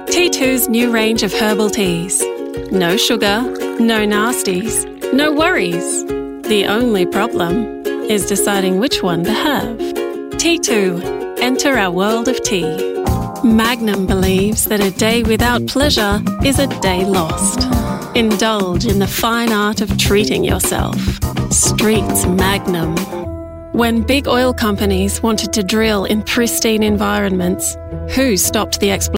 T2's new range of herbal teas. No sugar, no nasties, no worries. The only problem is deciding which one to have. T2. Enter our world of tea. Magnum believes that a day without pleasure is a day lost. Indulge in the fine art of treating yourself. Streets Magnum. When big oil companies wanted to drill in pristine environments, who stopped the exploration?